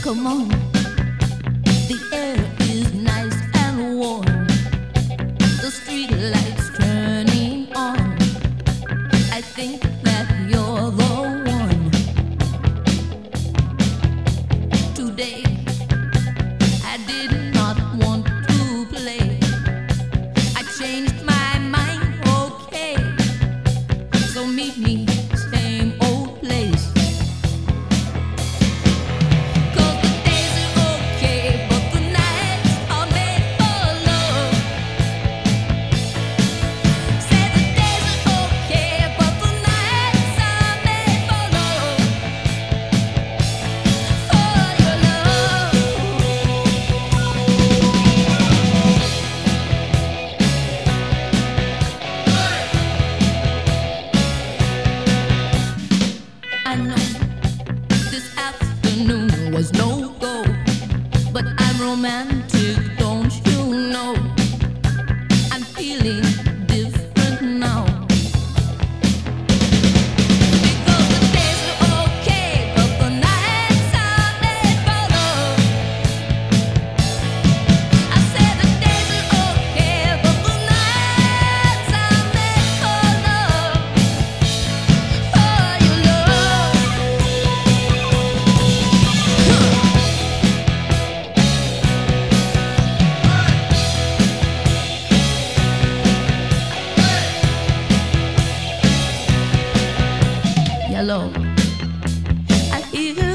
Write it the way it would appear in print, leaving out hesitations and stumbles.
Come on, the air is nice and warm. The street lights turning on. I think that you're the one. Today, I did not want to play. I changed my mind, okay. So meet me, same old place. I know this afternoon was no go, but I'm romantic, don't you know? I'm feeling different now. Because the days are okay, but the nights are made for love. I said the days are okay, but the nights are made for love. For your love. Yellow, I hear